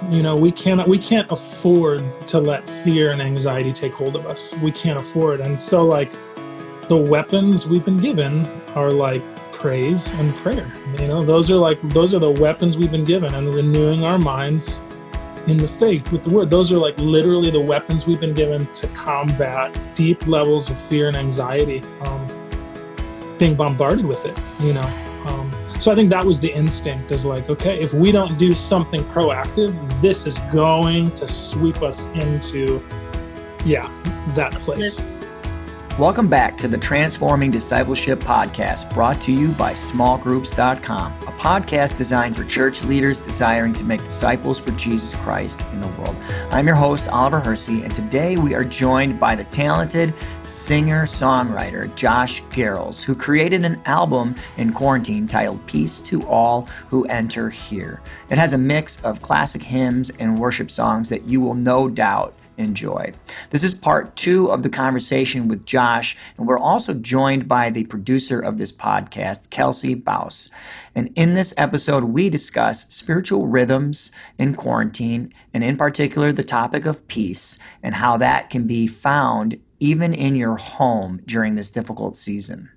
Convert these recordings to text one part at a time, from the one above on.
We can't afford to let fear and anxiety take hold of us. We can't afford. And so like the weapons we've been given are like praise and prayer. Those are the weapons we've been given, and renewing our minds in the faith with the word. Those are like literally the weapons we've been given to combat deep levels of fear and anxiety, being bombarded with it, So I think that was the instinct, is like, okay, if we don't do something proactive, this is going to sweep us into, that place. Welcome back to the Transforming Discipleship Podcast, brought to you by smallgroups.com, a podcast designed for church leaders desiring to make disciples for Jesus Christ in the world. I'm your host, Oliver Hersey, and today we are joined by the talented singer-songwriter Josh Garrels, who created an album in quarantine titled Peace to All Who Enter Here. It has a mix of classic hymns and worship songs that you will no doubt enjoy. This is part 2 of the conversation with Josh, and we're also joined by the producer of this podcast, Kelsey Baus. And in this episode, we discuss spiritual rhythms in quarantine, and in particular, the topic of peace and how that can be found even in your home during this difficult season.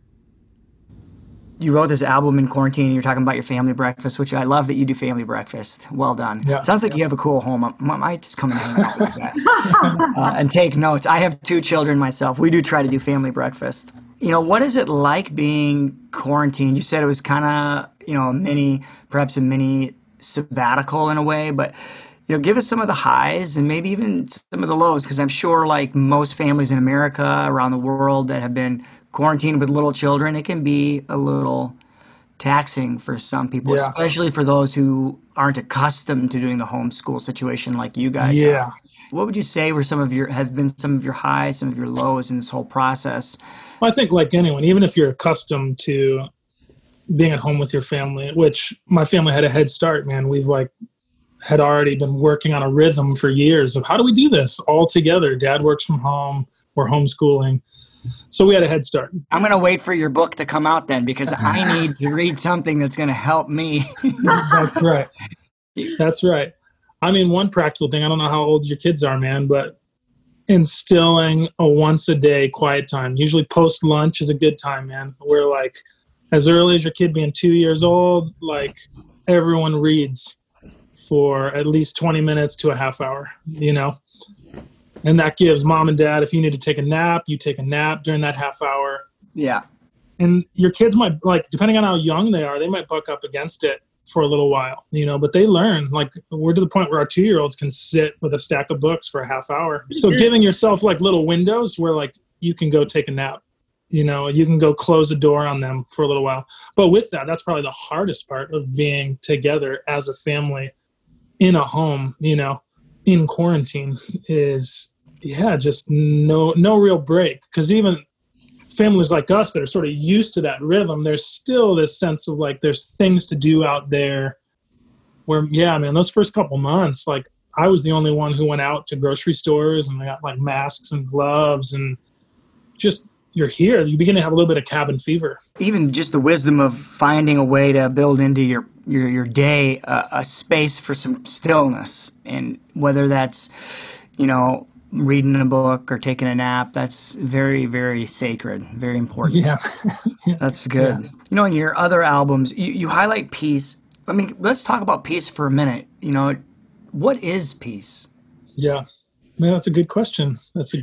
You wrote this album in quarantine, and you're talking about your family breakfast, which I love that you do family breakfast. Well done. Yeah. Sounds like you have a cool home. I might just come and hang out with that and take notes. I have 2 children myself. We do try to do family breakfast. What is it like being quarantined? You said it was kind of, perhaps a mini sabbatical in a way, but give us some of the highs and maybe even some of the lows, because I'm sure like most families in America, around the world that have been quarantined with little children, it can be a little taxing for some people, especially for those who aren't accustomed to doing the homeschool situation like you guys are. What would you say were some of your highs, some of your lows in this whole process? Well, I think like anyone, even if you're accustomed to being at home with your family, which my family had a head start, man. We've had already been working on a rhythm for years of how do we do this all together? Dad works from home, we're homeschooling. So we had a head start. I'm going to wait for your book to come out then, because I need to read something that's going to help me. That's right. That's right. I mean, one practical thing, I don't know how old your kids are, man, but instilling a once a day quiet time, usually post lunch, is a good time, man. Where like as early as your kid being 2 years old, like everyone reads for at least 20 minutes to a half hour, And that gives mom and dad, if you need to take a nap, you take a nap during that half hour. Yeah. And your kids might, depending on how young they are, they might buck up against it for a little while, but they learn. Like, we're to the point where our 2-year-olds can sit with a stack of books for a half hour. So giving yourself little windows where you can go take a nap, you can go close the door on them for a little while. But with that, that's probably the hardest part of being together as a family in a home, in quarantine, is just no real break. Because even families like us that are sort of used to that rhythm, there's still this sense of there's things to do out there where, those first couple months, I was the only one who went out to grocery stores, and I got masks and gloves, and just, you're here, you begin to have a little bit of cabin fever. Even just the wisdom of finding a way to build into your day a space for some stillness, and whether that's reading a book or taking a nap, that's very, very sacred, very important. That's good. In your other albums, you highlight peace. I mean, let's talk about peace for a minute. What is peace? Man, that's a good question.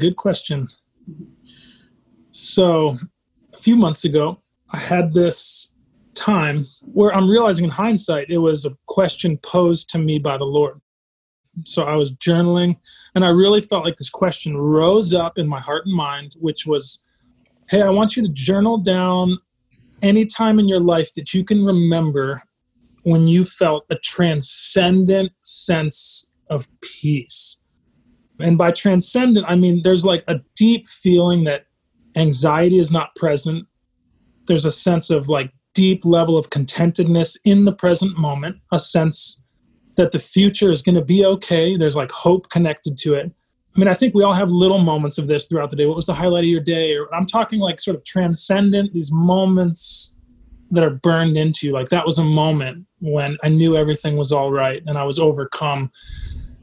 So a few months ago, I had this time where I'm realizing in hindsight, it was a question posed to me by the Lord. So I was journaling, and I really felt like this question rose up in my heart and mind, which was, hey, I want you to journal down any time in your life that you can remember when you felt a transcendent sense of peace. And by transcendent, I mean there's a deep feeling that anxiety is not present. There's a sense of deep level of contentedness in the present moment, a sense that the future is going to be okay. There's hope connected to it. I mean, I think we all have little moments of this throughout the day. What was the highlight of your day? Or I'm talking sort of transcendent, these moments that are burned into you. That was a moment when I knew everything was all right and I was overcome.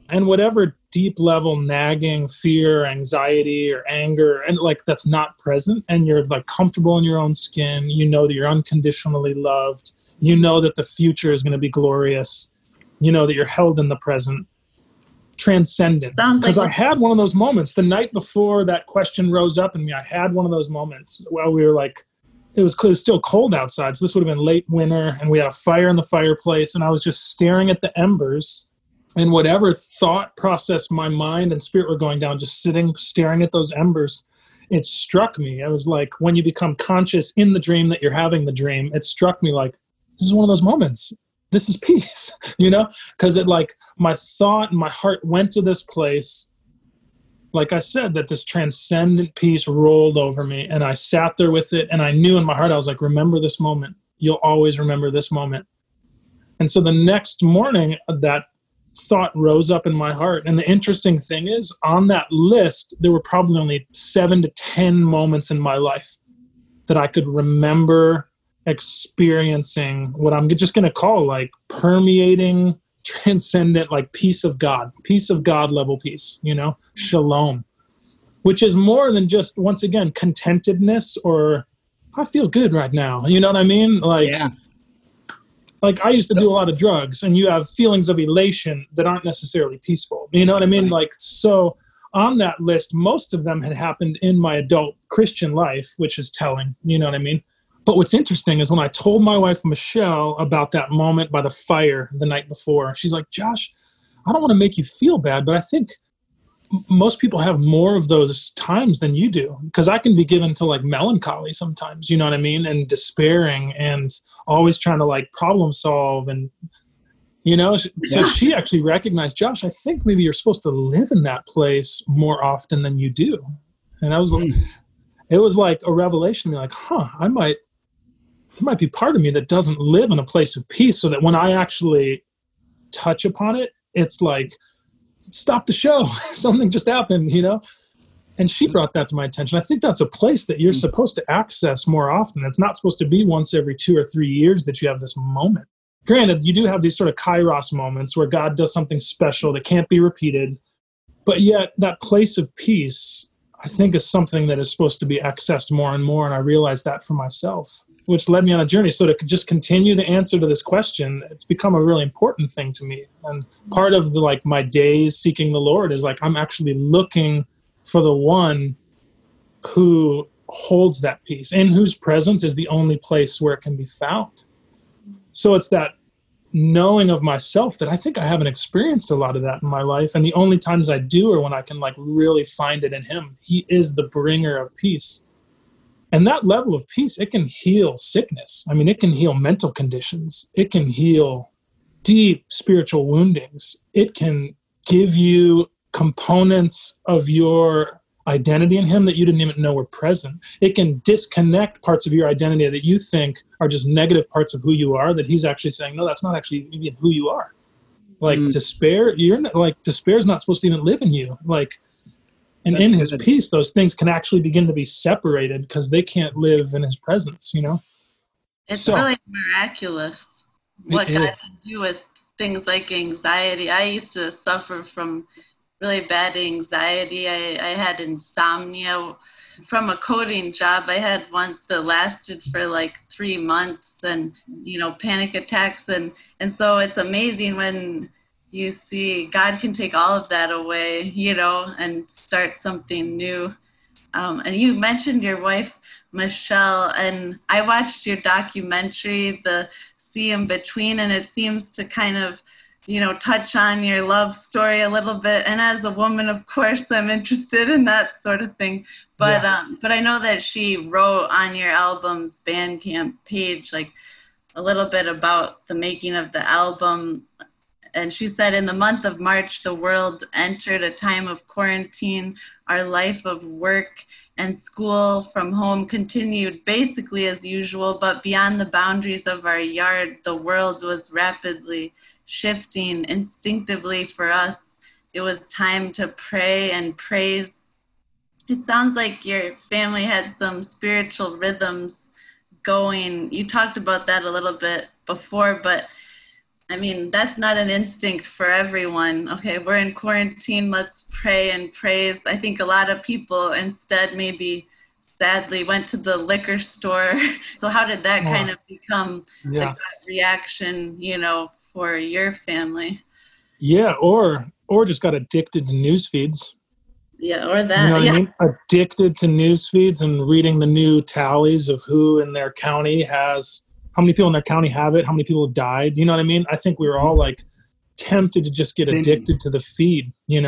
And whatever deep level nagging fear, anxiety, or anger, and like that's not present, and you're like comfortable in your own skin, you know that you're unconditionally loved, you know that the future is going to be glorious, you know that you're held in the present, transcendent. Because I had one of those moments the night before that question rose up in me. I had one of those moments while we were like, it was still cold outside, so this would have been late winter, and we had a fire in the fireplace, and I was just staring at the embers, and whatever thought process my mind and spirit were going down, just sitting, staring at those embers, it struck me. I was like, when you become conscious in the dream that you're having the dream, it struck me like, this is one of those moments. This is peace, you know? Because it like, my thought and my heart went to this place, like I said, that this transcendent peace rolled over me, and I sat there with it, and I knew in my heart, I was like, remember this moment. You'll always remember this moment. And so the next morning, that thought rose up in my heart. And the interesting thing is, on that list, there were probably only 7 to 10 moments in my life that I could remember experiencing what I'm just going to call like permeating, transcendent, like peace of God level peace, you know, shalom, which is more than just, once again, contentedness or I feel good right now. You know what I mean? Like, yeah. Like I used to do a lot of drugs, and you have feelings of elation that aren't necessarily peaceful. You know what I mean? Right. Like, so on that list, most of them had happened in my adult Christian life, which is telling, you know what I mean? But what's interesting is when I told my wife, Michelle, about that moment by the fire the night before, she's like, Josh, I don't want to make you feel bad, but I think most people have more of those times than you do, because I can be given to like melancholy sometimes, you know what I mean? And despairing and always trying to like problem solve. And, you know, so she actually recognized, Josh, I think maybe you're supposed to live in that place more often than you do. And I was like, it was like a revelation to me, like, there might be part of me that doesn't live in a place of peace, so that when I actually touch upon it, it's like, stop the show. Something just happened, you know? And she brought that to my attention. I think that's a place that you're supposed to access more often. It's not supposed to be once every 2 or 3 years that you have this moment. Granted, you do have these sort of kairos moments where God does something special that can't be repeated. But yet that place of peace, I think, is something that is supposed to be accessed more and more. And I realized that for myself, which led me on a journey. So to just continue the answer to this question, it's become a really important thing to me. And part of my days seeking the Lord is like, I'm actually looking for the one who holds that peace, in whose presence is the only place where it can be found. So it's that knowing of myself that I think I haven't experienced a lot of that in my life. And the only times I do are when I can like really find it in him. He is the bringer of peace. And that level of peace, it can heal sickness. I mean, it can heal mental conditions. It can heal deep spiritual woundings. It can give you components of your identity in him that you didn't even know were present. It can disconnect parts of your identity that you think are just negative parts of who you are, that he's actually saying, no, that's not actually even who you are. Like despair, despair is not supposed to even live in you. And that's in his peace, those things can actually begin to be separated because they can't live in his presence, you know? It's really miraculous what God can do with things like anxiety. I used to suffer from really bad anxiety. I had insomnia from a coding job I had once that lasted for like 3 months, and, you know, panic attacks. And so it's amazing when you see God can take all of that away, you know, and start something new. And you mentioned your wife, Michelle, and I watched your documentary, The Sea in Between, and it seems to kind of, you know, touch on your love story a little bit. And as a woman, of course, I'm interested in that sort of thing. But but I know that she wrote on your album's Bandcamp page, like a little bit about the making of the album. And she said, in the month of March, the world entered a time of quarantine. Our life of work and school from home continued basically as usual, but beyond the boundaries of our yard, the world was rapidly shifting. Instinctively for us, it was time to pray and praise. It sounds like your family had some spiritual rhythms going. You talked about that a little bit before, but I mean, that's not an instinct for everyone. Okay, we're in quarantine, let's pray and praise. I think a lot of people instead maybe sadly went to the liquor store. So how did that kind of become the gut reaction, for your family? Yeah, or just got addicted to news feeds. Yeah, or that. You know what I mean? Addicted to news feeds and reading the new tallies of who in their county has, how many people in their county have it, how many people have died. You know what I mean? I think we were all like tempted to just get addicted to the feed,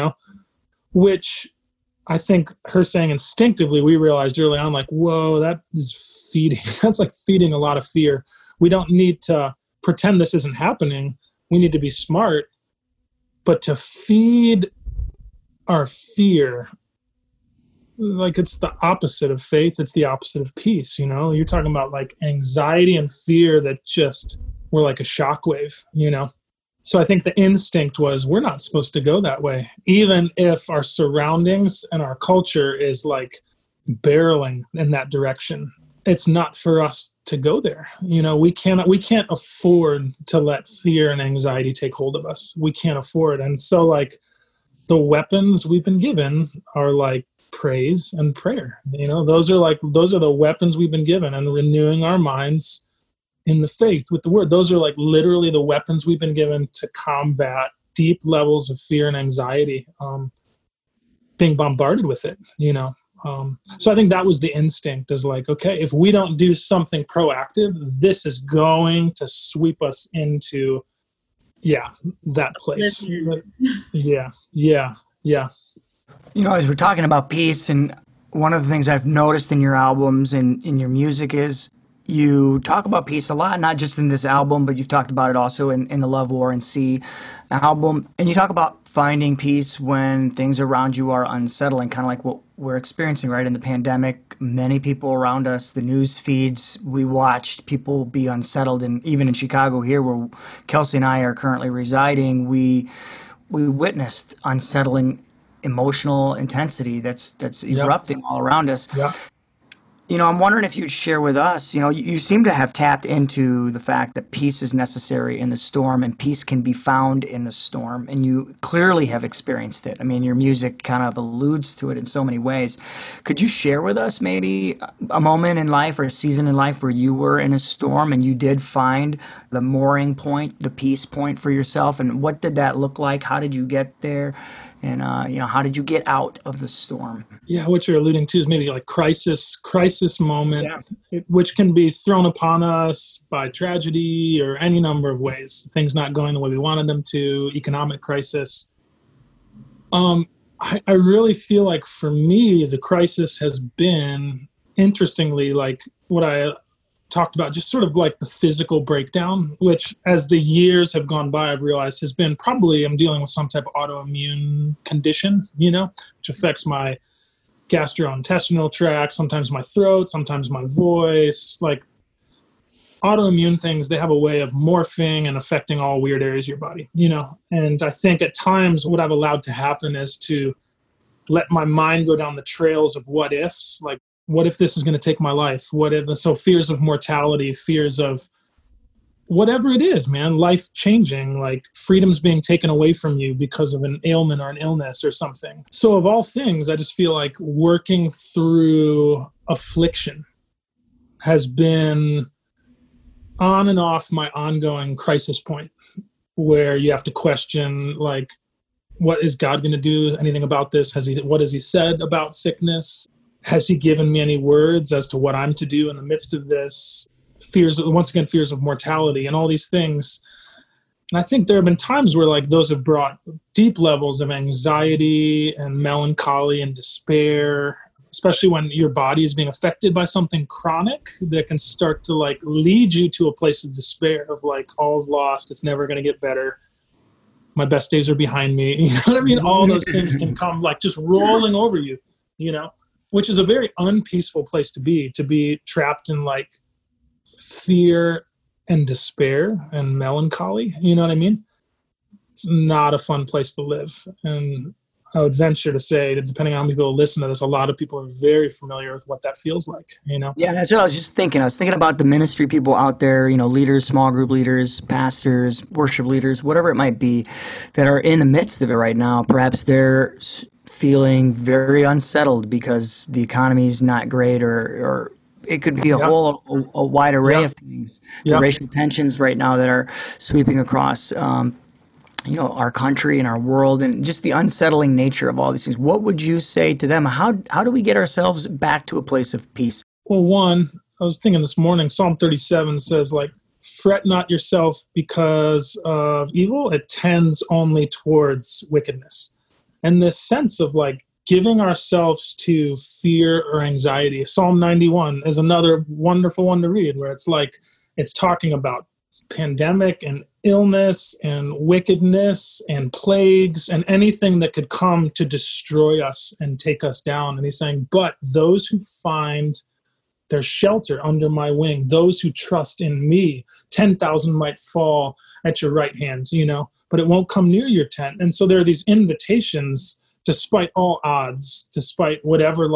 which I think her saying instinctively, we realized early on, like, whoa, that is feeding. That's like feeding a lot of fear. We don't need to pretend this isn't happening. We need to be smart. But to feed our fear, like, it's the opposite of faith. It's the opposite of peace. You're talking about like anxiety and fear that just were like a shockwave, So I think the instinct was, we're not supposed to go that way, even if our surroundings and our culture is like barreling in that direction. It's not for us to go there. We can't afford to let fear and anxiety take hold of us. We can't afford. And so like the weapons we've been given are like praise and prayer. Those are the weapons we've been given, and renewing our minds in the faith with the word. Those are like literally the weapons we've been given to combat deep levels of fear and anxiety, being bombarded with it, So I think that was the instinct, is like, okay, if we don't do something proactive, this is going to sweep us into, that place. Yeah. As we're talking about peace, and one of the things I've noticed in your albums and in your music is you talk about peace a lot, not just in this album, but you've talked about it also in the Love, War, and Sea album. And you talk about finding peace when things around you are unsettling, kind of like what we're experiencing right in the pandemic. Many people around us, the news feeds, we watched people be unsettled. And even in Chicago here, where Kelsey and I are currently residing, we witnessed unsettling emotional intensity that's erupting all around us. Yeah. I'm wondering if you'd share with us, you seem to have tapped into the fact that peace is necessary in the storm, and peace can be found in the storm, and you clearly have experienced it. I mean, your music kind of alludes to it in so many ways. Could you share with us maybe a moment in life or a season in life where you were in a storm and you did find the mooring point, the peace point for yourself, and what did that look like? How did you get there? And, how did you get out of the storm? Yeah, what you're alluding to is maybe like crisis moment, which can be thrown upon us by tragedy or any number of ways. Things not going the way we wanted them to, economic crisis. I really feel like for me, the crisis has been, interestingly, like what I talked about, just sort of like the physical breakdown, which as the years have gone by, I've realized has been probably, I'm dealing with some type of autoimmune condition, which affects my gastrointestinal tract, sometimes my throat, sometimes my voice. Like autoimmune things, they have a way of morphing and affecting all weird areas of your body, And I think at times what I've allowed to happen is to let my mind go down the trails of what ifs, like, what if this is going to take my life? So fears of mortality, fears of whatever it is, man, life changing, like freedom's being taken away from you because of an ailment or an illness or something. So of all things, I just feel like working through affliction has been on and off my ongoing crisis point, where you have to question, like, what is God going to do? Anything about this? What has he said about sickness? Has he given me any words as to what I'm to do in the midst of this? Fears of mortality and all these things. And I think there have been times where like those have brought deep levels of anxiety and melancholy and despair, especially when your body is being affected by something chronic that can start to like lead you to a place of despair of like, all's lost, it's never going to get better. My best days are behind me. You know what I mean? All those things can come like just rolling over you, which is a very unpeaceful place to be trapped in like fear and despair and melancholy. You know what I mean? It's not a fun place to live. And I would venture to say that depending on how many people listen to this, a lot of people are very familiar with what that feels like, Yeah, that's what I was just thinking. I was thinking about the ministry people out there, leaders, small group leaders, pastors, worship leaders, whatever it might be, that are in the midst of it right now. Perhaps they're feeling very unsettled because the economy is not great, or it could be a wide array of things. The racial tensions right now that are sweeping across our country and our world, and just the unsettling nature of all these things. What would you say to them? How do we get ourselves back to a place of peace? Well, one, I was thinking this morning, Psalm 37 says, fret not yourself because of evil. It tends only towards wickedness. And this sense of giving ourselves to fear or anxiety. Psalm 91 is another wonderful one to read, where it's talking about pandemic and illness and wickedness and plagues and anything that could come to destroy us and take us down. And he's saying, but those who find their shelter under my wing, those who trust in me, 10,000 might fall at your right hand, but it won't come near your tent. And so there are these invitations, despite all odds, despite whatever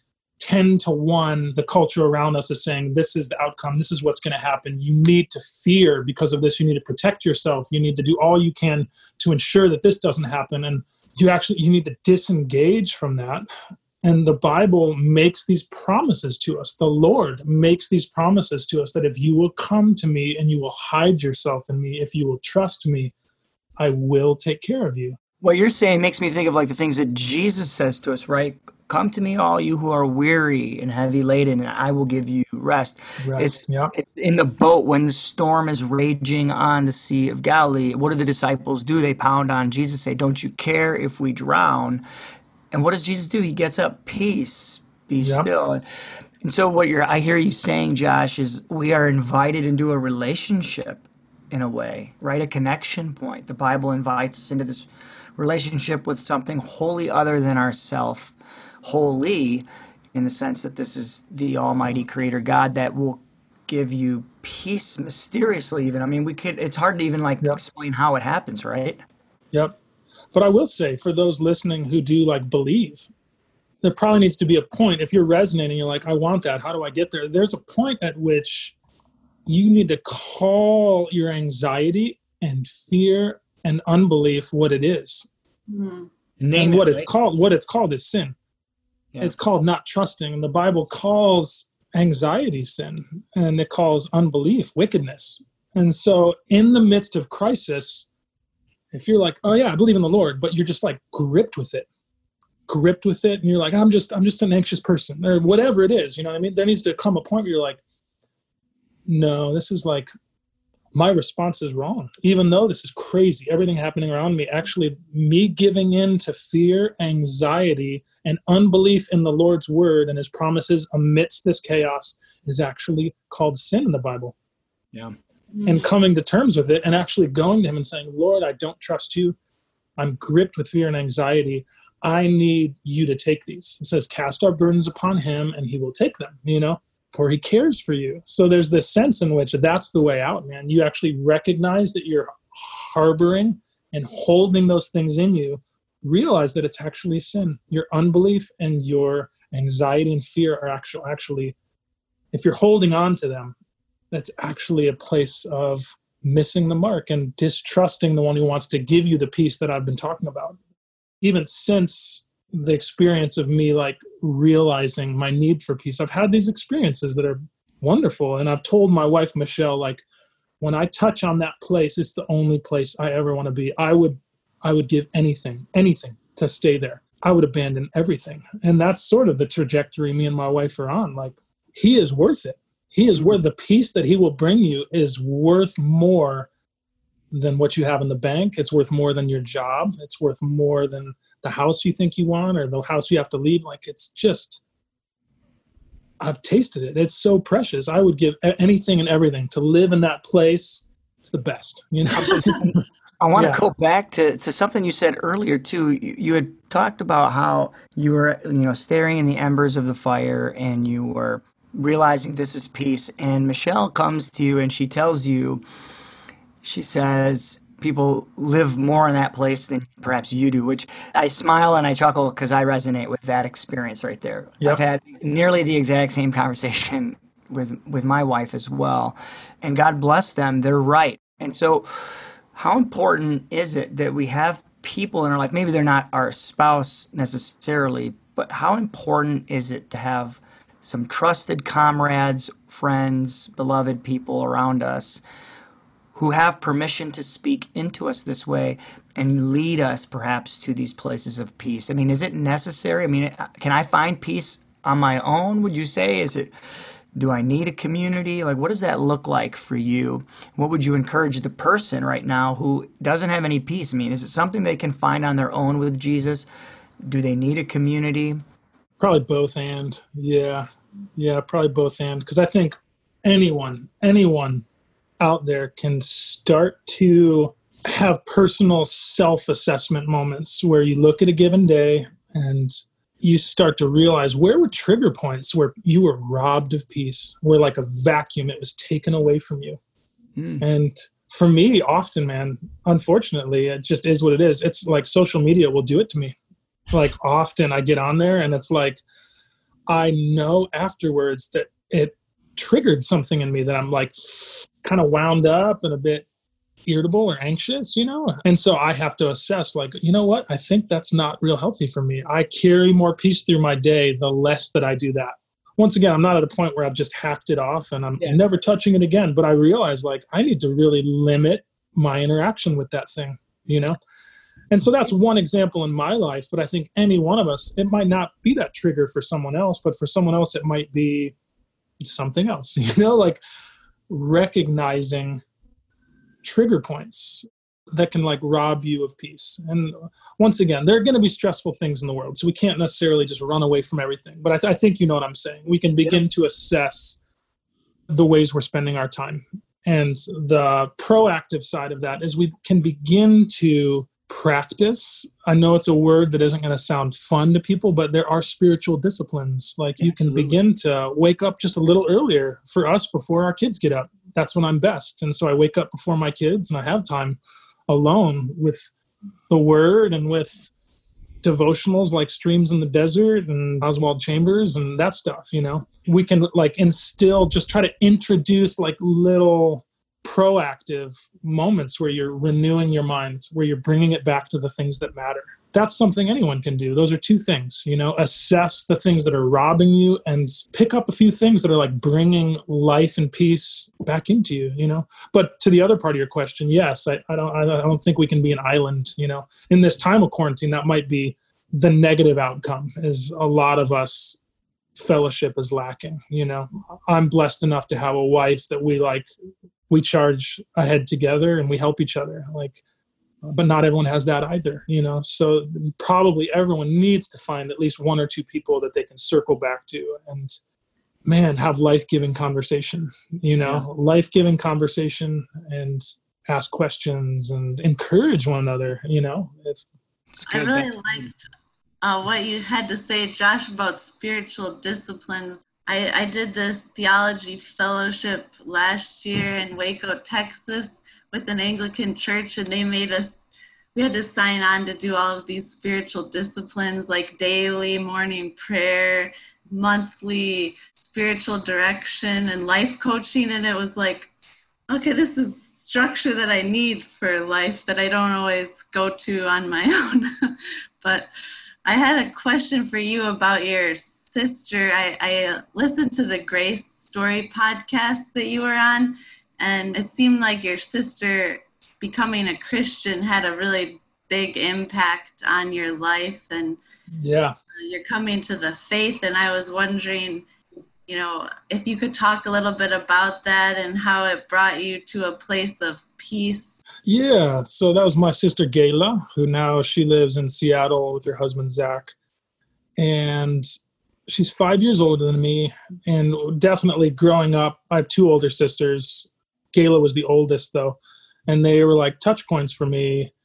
10-1, the culture around us is saying, this is the outcome, this is what's going to happen. You need to fear because of this. You need to protect yourself. You need to do all you can to ensure that this doesn't happen. And you need to disengage from that. And the Bible makes these promises to us. The Lord makes these promises to us that if you will come to me and you will hide yourself in me, if you will trust me, I will take care of you. What you're saying makes me think of the things that Jesus says to us, right? Come to me, all you who are weary and heavy laden, and I will give you rest. It's in the boat when the storm is raging on the Sea of Galilee. What do the disciples do? They pound on Jesus, say, don't you care if we drown? And what does Jesus do? He gets up, peace, be still. And so what I hear you saying, Josh, is we are invited into a relationship in a way, right? A connection point. The Bible invites us into this relationship with something wholly other than ourself, holy in the sense that this is the almighty creator God that will give you peace mysteriously even. I mean, it's hard to even explain how it happens, right? Yep. But I will say, for those listening who do believe, there probably needs to be a point. If you're resonating, you're I want that. How do I get there? There's a point at which you need to call your anxiety and fear and unbelief what it is. Mm-hmm. And what it's called is sin. Yeah. It's called not trusting. And the Bible calls anxiety sin, and it calls unbelief wickedness. And so in the midst of crisis, if you're oh yeah, I believe in the Lord, but you're just gripped with it, and you're I'm just an anxious person, or whatever it is, you know what I mean? There needs to come a point where you're no, this is my response is wrong. Even though this is crazy, everything happening around me, actually me giving in to fear, anxiety, and unbelief in the Lord's word and his promises amidst this chaos is actually called sin in the Bible. Yeah. And coming to terms with it and actually going to him and saying, Lord, I don't trust you. I'm gripped with fear and anxiety. I need you to take these. It says, cast our burdens upon him and he will take them, for he cares for you. So there's this sense in which that's the way out, man. You actually recognize that you're harboring and holding those things in you. Realize that it's actually sin. Your unbelief and your anxiety and fear are actually, if you're holding on to them, that's actually a place of missing the mark and distrusting the one who wants to give you the peace that I've been talking about. Even since the experience of me realizing my need for peace, I've had these experiences that are wonderful. And I've told my wife, Michelle, when I touch on that place, it's the only place I ever want to be. I would give anything to stay there. I would abandon everything. And that's sort of the trajectory me and my wife are on. He is worth it. He is worth the peace that he will bring you is worth more than what you have in the bank. It's worth more than your job. It's worth more than the house you think you want or the house you have to leave. It's just, I've tasted it. It's so precious. I would give anything and everything to live in that place. It's the best, I want to go back to something you said earlier too. You had talked about how you were, staring in the embers of the fire and you were realizing this is peace. And Michelle comes to you and she tells you, she says, people live more in that place than perhaps you do, which I smile and I chuckle because I resonate with that experience right there. Yep. I've had nearly the exact same conversation with my wife as well. And God bless them, they're right. And so how important is it that we have people in our life, maybe they're not our spouse necessarily, but how important is it to have some trusted comrades, friends, beloved people around us who have permission to speak into us this way and lead us perhaps to these places of peace? I mean, is it necessary? I mean, can I find peace on my own, would you say? Do I need a community? Like, what does that look like for you? What would you encourage the person right now who doesn't have any peace? I mean, is it something they can find on their own with Jesus? Do they need a community? Probably both and. Yeah, probably both and. Because I think anyone out there can start to have personal self-assessment moments where you look at a given day and you start to realize where were trigger points where you were robbed of peace, where like a vacuum, it was taken away from you. And for me, often, man, unfortunately, it just is what it is. It's like social media will do it to me. Like often I get on there and it's like, I know afterwards that it triggered something in me that I'm like kind of wound up and a bit irritable or anxious, And so I have to assess like, you know what? I think that's not real healthy for me. I carry more peace through my day the less that I do that. Once again, I'm not at a point where I've just hacked it off and I'm never touching it again, but I realize like I need to really limit my interaction with that thing, And so that's one example in my life, but I think any one of us, it might not be that trigger for someone else, but for someone else, it might be something else, like recognizing trigger points that can like rob you of peace. And once again, there are going to be stressful things in the world, so we can't necessarily just run away from everything. But I think you know what I'm saying. We can begin to assess the ways we're spending our time. And the proactive side of that is we can begin to practice. I know it's a word that isn't going to sound fun to people, but there are spiritual disciplines. Like you can begin to wake up just a little earlier for us before our kids get up. That's when I'm best. And so I wake up before my kids and I have time alone with the word and with devotionals like Streams in the Desert and Oswald Chambers and that stuff, We can like instill, just try to introduce like little proactive moments where you're renewing your mind, where you're bringing it back to the things that matter. That's something anyone can do. Those are two things, assess the things that are robbing you and pick up a few things that are like bringing life and peace back into you, But to the other part of your question, yes, I don't think we can be an island, In this time of quarantine, that might be the negative outcome is a lot of us fellowship is lacking, I'm blessed enough to have a wife that we charge ahead together and we help each other. But not everyone has that either, So probably everyone needs to find at least one or two people that they can circle back to and, man, have life-giving conversation, life-giving conversation and ask questions and encourage one another, I really liked what you had to say, Josh, about spiritual disciplines. I did this theology fellowship last year in Waco, Texas, with an Anglican church, and they we had to sign on to do all of these spiritual disciplines like daily morning prayer, monthly spiritual direction, and life coaching. And it was like, okay, this is structure that I need for life that I don't always go to on my own. But I had a question for you about your sister. I listened to the Grace Story podcast that you were on, and it seemed like your sister becoming a Christian had a really big impact on your life, and you're coming to the faith. And I was wondering, if you could talk a little bit about that and how it brought you to a place of peace. Yeah, so that was my sister Gayla, who now she lives in Seattle with her husband Zach, and she's 5 years older than me. And definitely growing up, I have two older sisters. Gayla was the oldest though, and they were like touch points for me.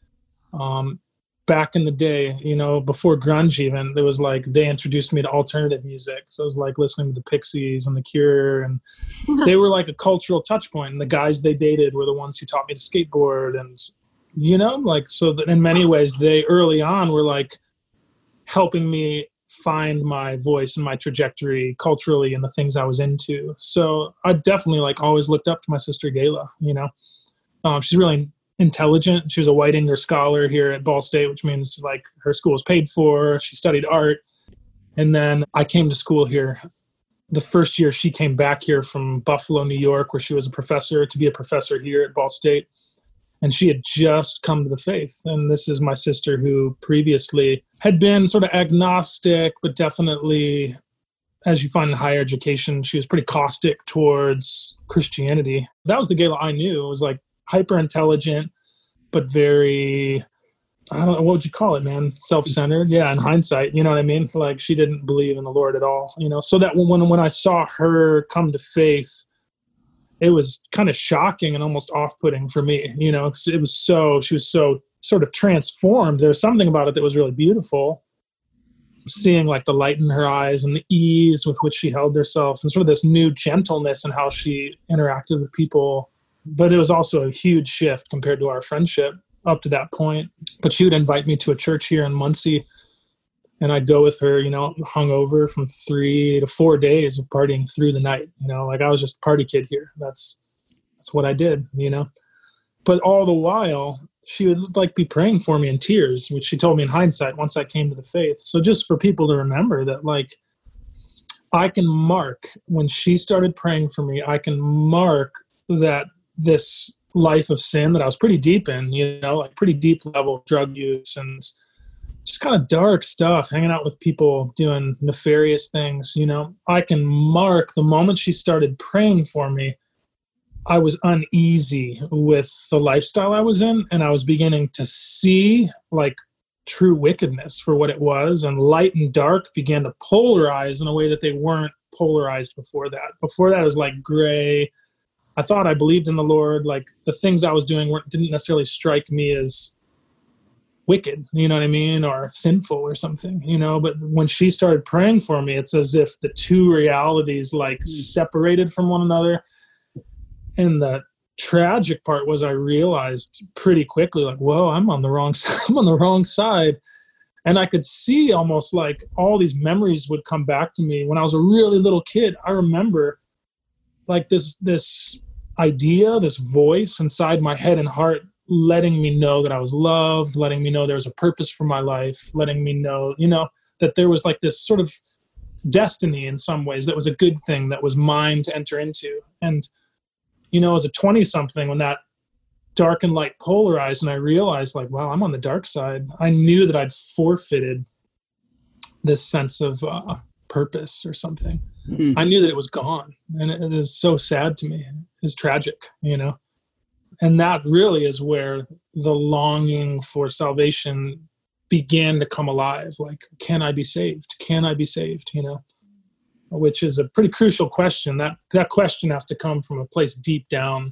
Back in the day, before grunge even, there was like, they introduced me to alternative music. So it was like listening to the Pixies and The Cure, and they were like a cultural touch point. And the guys they dated were the ones who taught me to skateboard. And like, so that in many ways they early on were like helping me find my voice and my trajectory culturally and the things I was into. So I definitely like always looked up to my sister Gayla, she's really intelligent. She was a Whitinger scholar here at Ball State, which means like her school was paid for. She studied art. And then I came to school here. The first year she came back here from Buffalo, New York, where she was a professor to be a professor here at Ball State. And she had just come to the faith. And this is my sister who previously had been sort of agnostic, but definitely, as you find in higher education, she was pretty caustic towards Christianity. That was the Gayla I knew. It was like hyper intelligent, but very, I don't know, what would you call it, man? Self-centered. Yeah, in hindsight, you know what I mean? Like she didn't believe in the Lord at all, so that when I saw her come to faith, it was kind of shocking and almost off-putting for me, because she was so sort of transformed. There was something about it that was really beautiful. Seeing like the light in her eyes and the ease with which she held herself and sort of this new gentleness in how she interacted with people. But it was also a huge shift compared to our friendship up to that point. But she would invite me to a church here in Muncie, and I'd go with her, hungover from 3 to 4 days of partying through the night. Like I was just a party kid here. That's what I did, But all the while, she would like be praying for me in tears, which she told me in hindsight once I came to the faith. So just for people to remember that, like, I can mark when she started praying for me, I can mark that this life of sin that I was pretty deep in, like pretty deep level drug use and just kind of dark stuff, hanging out with people doing nefarious things, I can mark the moment she started praying for me, I was uneasy with the lifestyle I was in, and I was beginning to see like true wickedness for what it was, and light and dark began to polarize in a way that they weren't polarized before that. Before that, it was like gray. I thought I believed in the Lord. Like the things I was doing didn't necessarily strike me as wicked, you know what I mean, or sinful or something, but when she started praying for me, it's as if the two realities like separated from one another. And the tragic part was I realized pretty quickly, like, whoa, I'm on the wrong side. I'm on the wrong side. And I could see almost like all these memories would come back to me when I was a really little kid. I remember like this idea, this voice inside my head and heart letting me know that I was loved, letting me know there was a purpose for my life, letting me know, that there was like this sort of destiny in some ways that was a good thing that was mine to enter into. And, as a 20-something, when that dark and light polarized and I realized like, wow, I'm on the dark side, I knew that I'd forfeited this sense of purpose or something. I knew that it was gone, and it is so sad to me. It's tragic, And that really is where the longing for salvation began to come alive. Like, can I be saved? Can I be saved? Which is a pretty crucial question. That question has to come from a place deep down,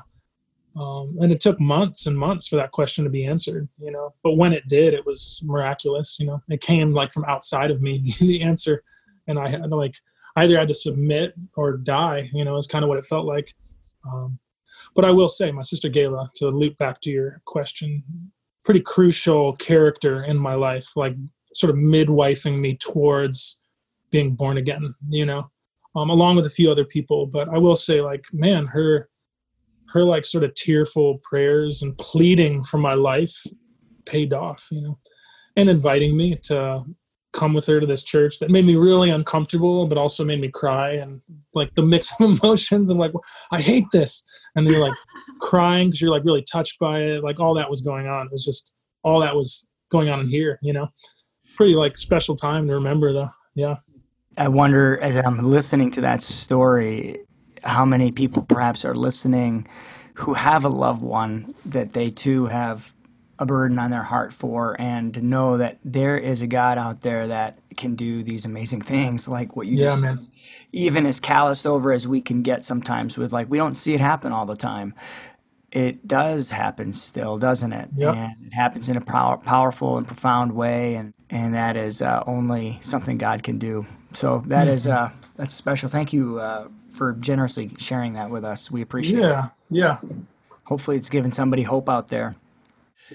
and it took months and months for that question to be answered, But when it did, it was miraculous, It came like from outside of me, the answer. And I had to like, either had to submit or die, is kind of what it felt like. But I will say, my sister Gayla, to loop back to your question, pretty crucial character in my life, like sort of midwifing me towards being born again, along with a few other people. But I will say, like, man, her like sort of tearful prayers and pleading for my life paid off, and inviting me to come with her to this church that made me really uncomfortable, but also made me cry, and like the mix of emotions and like, I hate this. And then you're like crying because you're like really touched by it. Like all that was going on. It was just all that was going on in here, pretty like special time to remember though. Yeah. I wonder, as I'm listening to that story, how many people perhaps are listening who have a loved one that they too have a burden on their heart for, and to know that there is a God out there that can do these amazing things, like what you just said. Even as calloused over as we can get sometimes with, like, we don't see it happen all the time. It does happen still, doesn't it? Yep. And it happens in a powerful and profound way, and that is only something God can do. So that is that's special. Thank you for generously sharing that with us. We appreciate it. Yeah. Hopefully it's given somebody hope out there.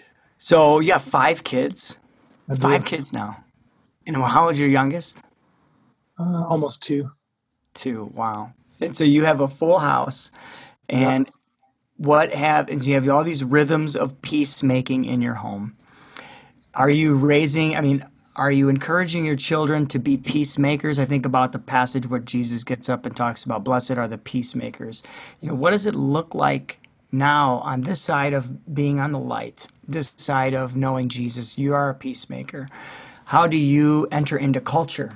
So you have 5 kids. I do. 5 kids now. And how old's your youngest? Almost 2. 2. Wow. And so you have a full house. And and you have all these rhythms of peacemaking in your home. Are you encouraging your children to be peacemakers? I think about the passage where Jesus gets up and talks about blessed are the peacemakers. What does it look like now on this side of being on the light, this side of knowing Jesus? You are a peacemaker. How do you enter into culture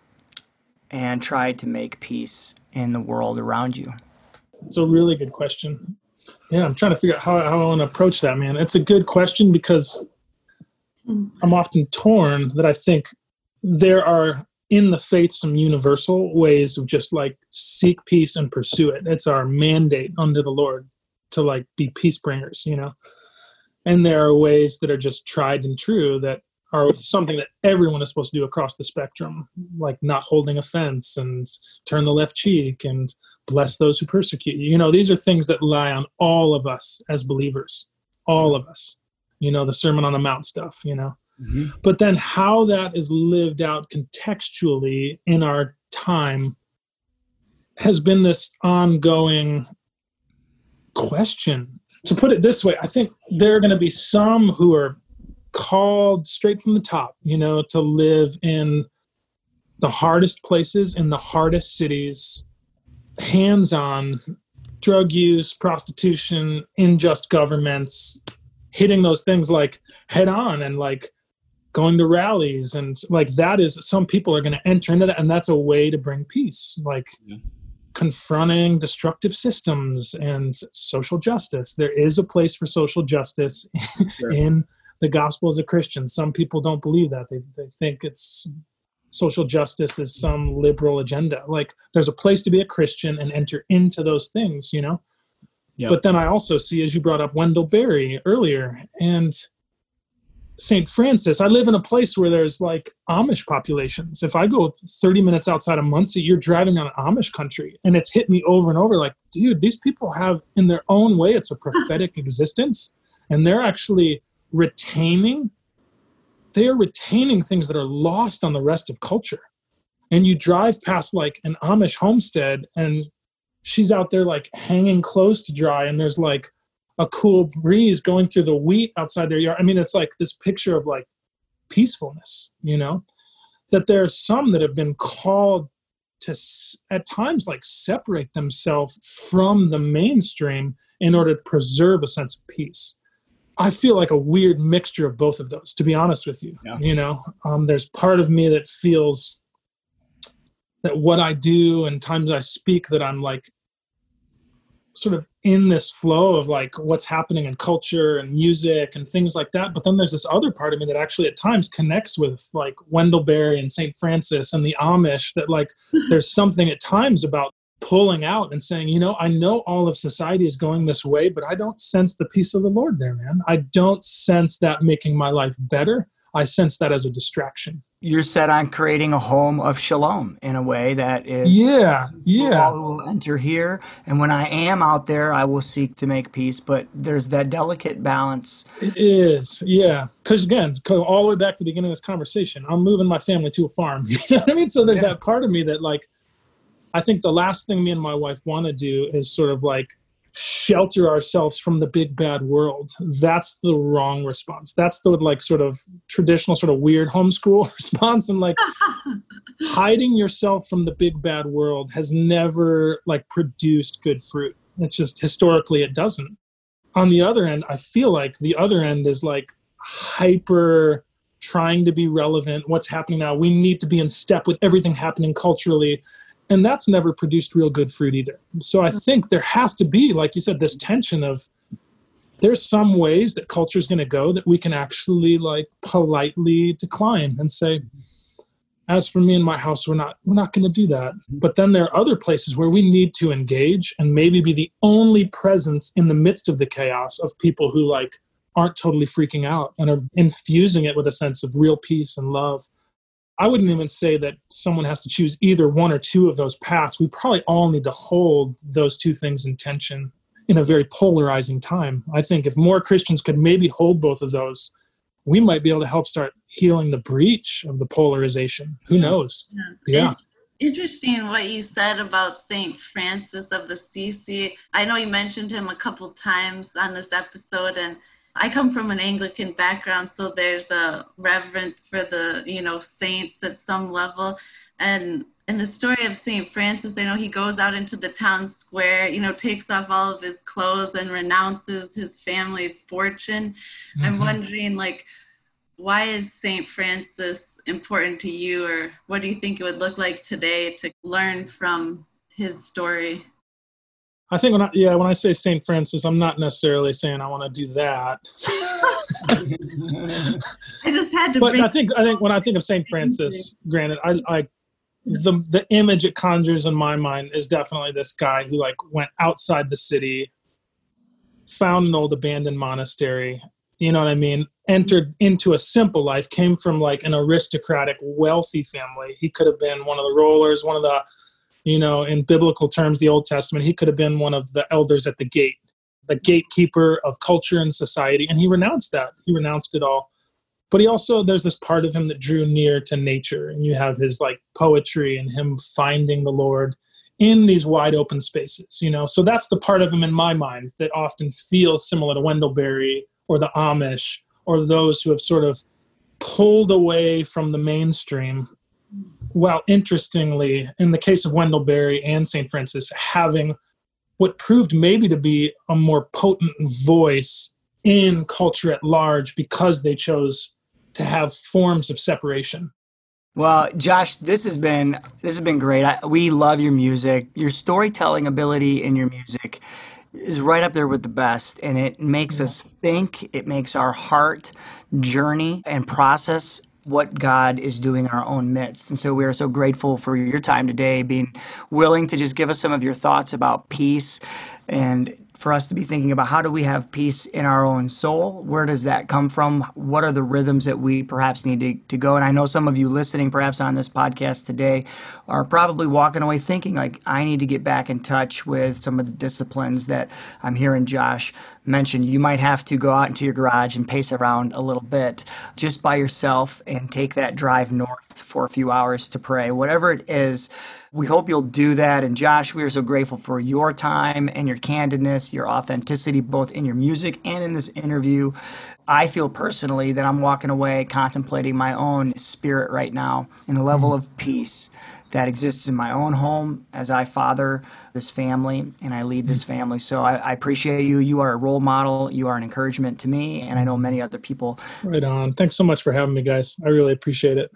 and try to make peace in the world around you? It's a really good question. Yeah, I'm trying to figure out how I want to approach that, man. It's a good question because I'm often torn that I think there are in the faith some universal ways of just like seek peace and pursue it. It's our mandate under the Lord to like be peace bringers, And there are ways that are just tried and true that are something that everyone is supposed to do across the spectrum, like not holding offense and turn the left cheek and bless those who persecute you. These are things that lie on all of us as believers, all of us, the Sermon on the Mount stuff, Mm-hmm. But then how that is lived out contextually in our time has been this ongoing question. To put it this way, I think there are going to be some who are called straight from the top, to live in the hardest places, in the hardest cities, hands-on drug use, prostitution, unjust governments, hitting those things like head on and like going to rallies. And like that is, some people are going to enter into that. And that's a way to bring peace, like confronting destructive systems and social justice. There is a place for social justice in the gospel as a Christian. Some people don't believe that. They think it's social justice is some liberal agenda. Like there's a place to be a Christian and enter into those things, Yep. But then I also see, as you brought up, Wendell Berry earlier and St. Francis. I live in a place where there's like Amish populations. If I go 30 minutes outside of Muncie, you're driving on Amish country. And it's hit me over and over like, dude, these people have in their own way, it's a prophetic existence. And they're actually retaining things that are lost on the rest of culture. And you drive past like an Amish homestead and she's out there like hanging clothes to dry and there's like a cool breeze going through the wheat outside their yard. I mean, it's like this picture of like peacefulness, that there are some that have been called to at times like separate themselves from the mainstream in order to preserve a sense of peace. I feel like a weird mixture of both of those, to be honest with you. Yeah. There's part of me that feels that what I do and times I speak that I'm like sort of in this flow of like what's happening in culture and music and things like that. But then there's this other part of me that actually at times connects with like Wendell Berry and St. Francis and the Amish, that like there's something at times about pulling out and saying, I know all of society is going this way, but I don't sense the peace of the Lord there, man. I don't sense that making my life better. I sense that as a distraction. You're set on creating a home of shalom in a way that is all who will enter here. And when I am out there, I will seek to make peace. But there's that delicate balance. It is, yeah. Because again, all the way back to the beginning of this conversation, I'm moving my family to a farm. You know what I mean? So there's that part of me that like, I think the last thing me and my wife want to do is sort of like shelter ourselves from the big bad world. That's the wrong response. That's the like sort of traditional sort of weird homeschool response. And like hiding yourself from the big bad world has never like produced good fruit. It's just historically it doesn't. On the other end, I feel like the other end is like hyper trying to be relevant. What's happening now? We need to be in step with everything happening culturally. And that's never produced real good fruit either. So I think there has to be, like you said, this tension of there's some ways that culture is going to go that we can actually like politely decline and say, as for me and my house, we're not going to do that. But then there are other places where we need to engage and maybe be the only presence in the midst of the chaos of people who like aren't totally freaking out and are infusing it with a sense of real peace and love. I wouldn't even say that someone has to choose either one or two of those paths. We probably all need to hold those two things in tension in a very polarizing time. I think if more Christians could maybe hold both of those, we might be able to help start healing the breach of the polarization. Who knows? Yeah. Interesting what you said about St. Francis of Assisi. I know you mentioned him a couple times on this episode, and I come from an Anglican background, so there's a reverence for the, saints at some level. And in the story of St. Francis, I know he goes out into the town square, takes off all of his clothes and renounces his family's fortune. Mm-hmm. I'm wondering, why is St. Francis important to you, or what do you think it would look like today to learn from his story? I think when I say St. Francis, I'm not necessarily saying I want to do that. I just had to. But I think when I think of St. Francis, granted, the image it conjures in my mind is definitely this guy who went outside the city, found an old abandoned monastery. You know what I mean? Entered into a simple life, came from an aristocratic, wealthy family. He could have been one of the rollers, one of the, in biblical terms, the Old Testament, he could have been one of the elders at the gate, the gatekeeper of culture and society. And he renounced that. He renounced it all. But he also, there's this part of him that drew near to nature. And you have his poetry and him finding the Lord in these wide open spaces, So that's the part of him in my mind that often feels similar to Wendell Berry or the Amish, or those who have sort of pulled away from the mainstream, while interestingly, in the case of Wendell Berry and St. Francis, having what proved maybe to be a more potent voice in culture at large because they chose to have forms of separation. Well, Josh, this has been great. We love your music. Your storytelling ability in your music is right up there with the best, and it makes us think. It makes our heart journey and process what God is doing in our own midst. And so we are so grateful for your time today, being willing to just give us some of your thoughts about peace, and for us to be thinking about how do we have peace in our own soul? Where does that come from? What are the rhythms that we perhaps need to go? And I know some of you listening perhaps on this podcast today are probably walking away thinking I need to get back in touch with some of the disciplines that I'm hearing Josh mention. You might have to go out into your garage and pace around a little bit just by yourself and take that drive north for a few hours to pray. Whatever it is, we hope you'll do that. And Josh, we are so grateful for your time and your candidness, your authenticity, both in your music and in this interview. I feel personally that I'm walking away contemplating my own spirit right now and the level of peace that exists in my own home as I father this family and I lead this family. So I appreciate you. You are a role model. You are an encouragement to me, and I know many other people. Right on. Thanks so much for having me, guys. I really appreciate it.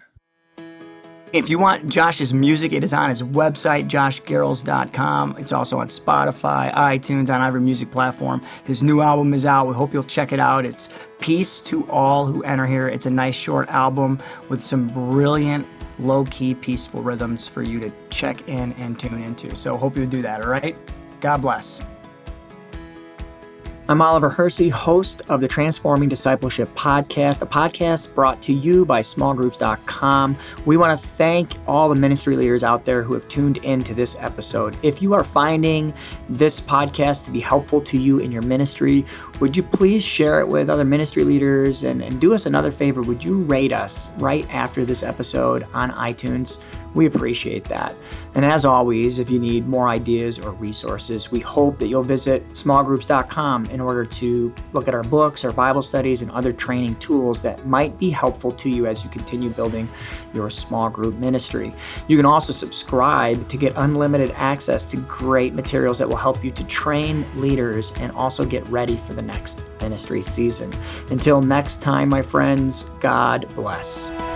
If you want Josh's music, it is on his website, joshgarrels.com. It's also on Spotify, iTunes, on every music platform. His new album is out. We hope you'll check it out. It's Peace to All Who Enter Here. It's a nice short album with some brilliant, low-key, peaceful rhythms for you to check in and tune into. So hope you'll do that, all right? God bless. I'm Oliver Hersey, host of the Transforming Discipleship podcast, a podcast brought to you by smallgroups.com. We want to thank all the ministry leaders out there who have tuned into this episode. If you are finding this podcast to be helpful to you in your ministry, would you please share it with other ministry leaders and do us another favor? Would you rate us right after this episode on iTunes? We appreciate that. And as always, if you need more ideas or resources, we hope that you'll visit smallgroups.com in order to look at our books, our Bible studies, and other training tools that might be helpful to you as you continue building your small group ministry. You can also subscribe to get unlimited access to great materials that will help you to train leaders and also get ready for the next ministry season. Until next time, my friends, God bless.